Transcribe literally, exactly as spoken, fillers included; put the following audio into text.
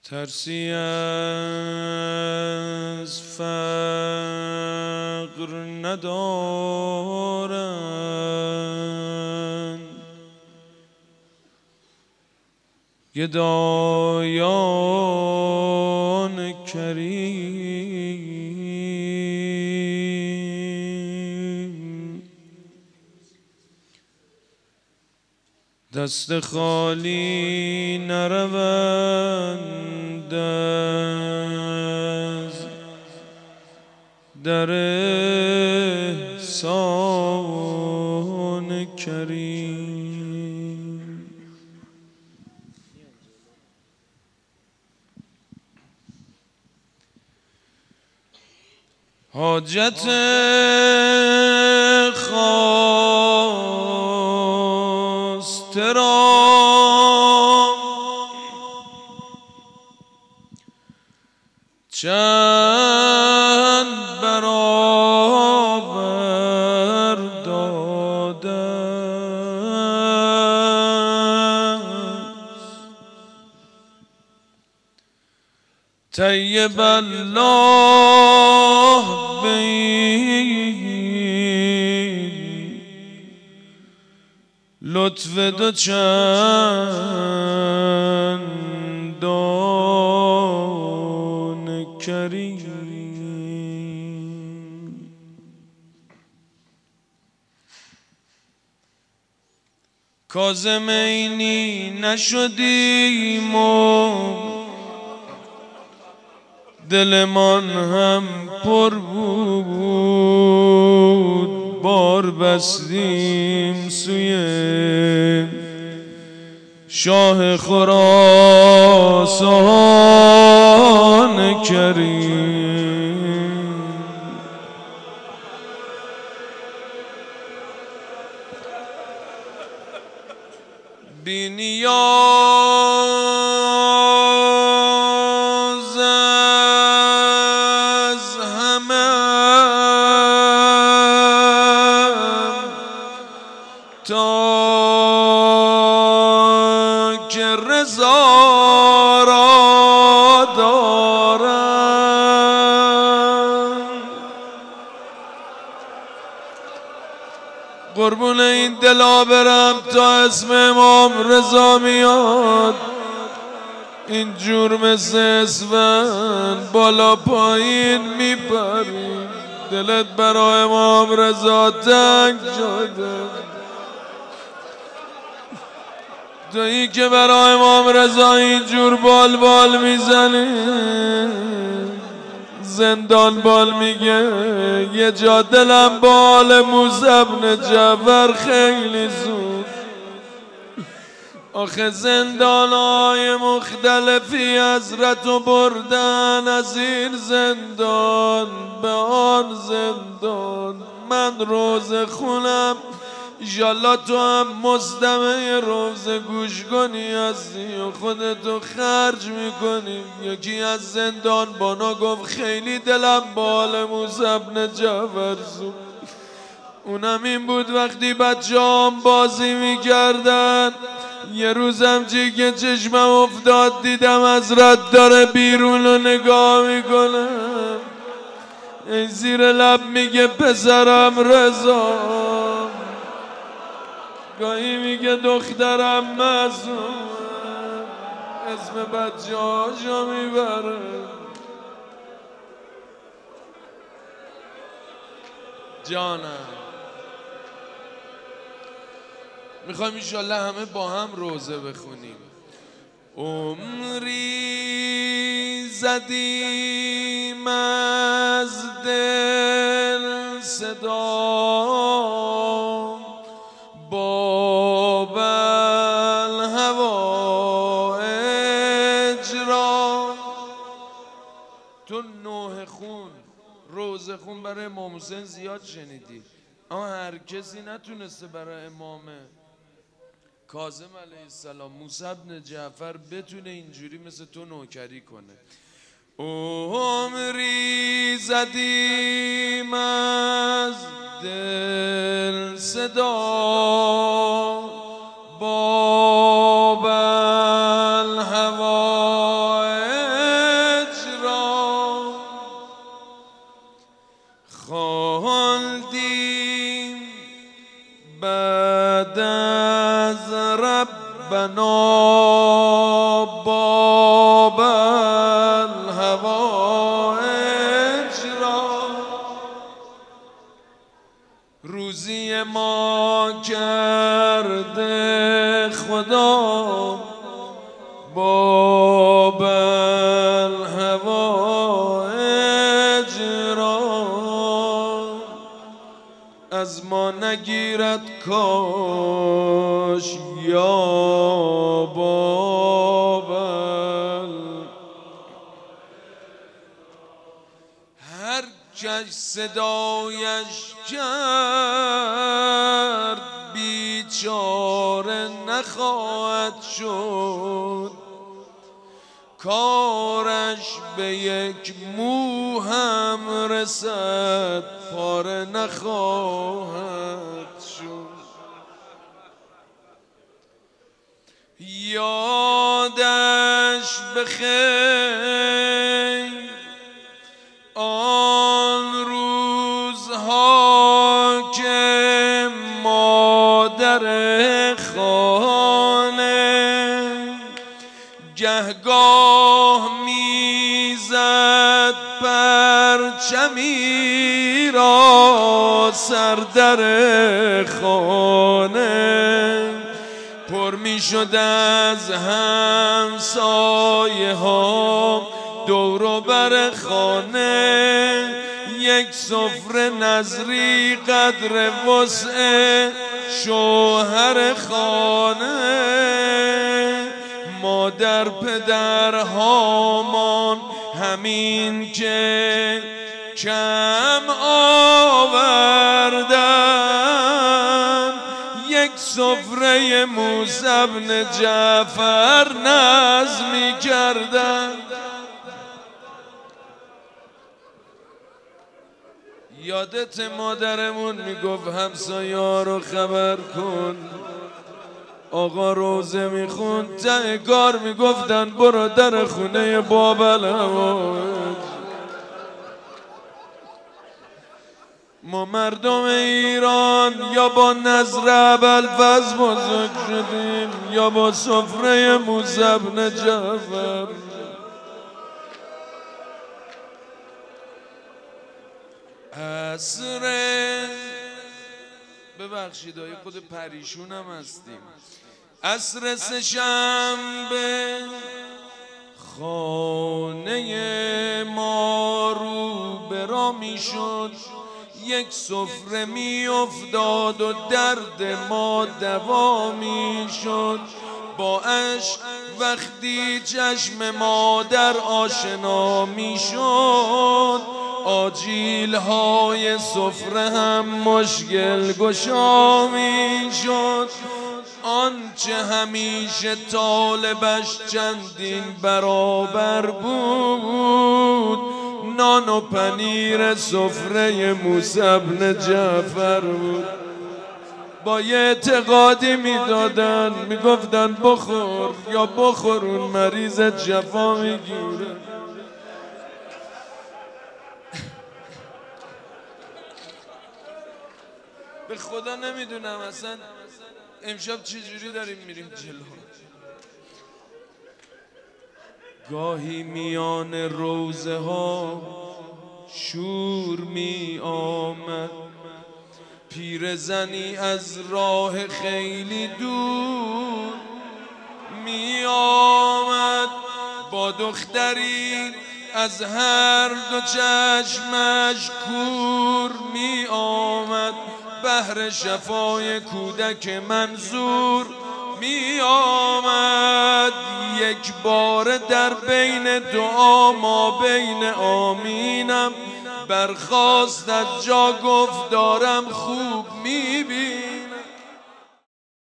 ترسی از فقر ندارند گدایان کریم، دست خالی نروند از در احسان کریم. حاجت خواسته را چند برابر داده است. طیب الله بین لطف دو چندان کریم. کاظم عینی نشدیم و دلمان هم پر بود، بار بستیم سوی شاه خراسان کریم. بی نیاز از همه تا که رضا را دارم. قربون این دلا برم تا اسم امام رضا میاد اینجور مثل اسفند بالا پایین میپری. دلت برای امام رضا تنگ شده، تویی که برای امام رضا اینجور بال بال میزنی. زندان بال میگه یه جا دلم بال موسی بن جعفر خیلی زود. آخه زندانهای مختلفی حضرتو بردن، از این زندان به آن زندان. من روزه خونم، ایشالله تو هم مستمع روزه گوش کنی هستی و خودتو خرج میکنی. یکی از زندان بانا گفت خیلی دلم بال موسی بن جعفر زود. اونم این بود وقتی بچه هم بازی میکردن، یه روزم چی که چشمم افتاد دیدم حضرت داره بیرون رو نگاه میکنه. این زیر لب میگه پسرم رضا، گاهی میگه دخترم معصوم، اسم بچه هاشو میبره. جانم میخوایم ایشالله همه با هم روزه بخونیم. عمری زدیم از دل صدا باب الهوائج را. تو نوح خون روزه خون برای امام حسین زیاد شنیدی، اما هر کسی نتونسته برای امام کاظم علیه السلام موسی بن جعفر بتونه اینجوری مثل تو نوکری کنه. عمری زدیم از دل صدا باب الهوائج میاد کاش یا بابل. هر کش صدایش کرد بیچاره نخواهد شد، کارش به یک مو هم رسد پاره نخواهد شد. یادش بخیر آن روزها که مادر خانه گهگاه میزد پرچمی را سر در خانه، پر میشد از همسایه ها دور و بر خانه، یک سفره نظری قدر وسع شوهر خانه. مادر پدر هامان همین که کم آوردن، یک سفره موسی بن جعفر نظمی کردن. یادت مادرمون میگفت همسایه ها رو خبر کن، آقا روزه میخوند ته کار میگفتن برو در خونه بابل هواج. ما مردم ایران یا با نظر ابوالفضل بزرگ شدیم یا با سفره موسی بن جعفر. عصر ببخشید آیه خود پریشون هم هستیم. عصر سه‌شنبه خانه ما رو برا می شد، یک سفره می افتاد و درد ما دوا می شد. با عشق وقتی چشم مادر آشنا می شد، آجیل های سفره هم مشکل گشا می شد. آنچه همیشه طالبش چندین برابر بود، نان و پنیر سفره موسی بن جعفر بود. با یه اعتقادی میدادن میگفتن بخور یا بخور اون مریض جفا میگیره. به خدا نمیدونم اصلا امشب چجوری داریم میریم جلو. گاهی میان روزه ها شور می آمد، پیرزنی از راه خیلی دور می آمد، با دختری از هر دو چشمش کور می آمد، بهر شفای کودک منظور می آمد. یک بار در بین دعا ما بین آمینم برخاست از جا گفت دارم خوب می بینم.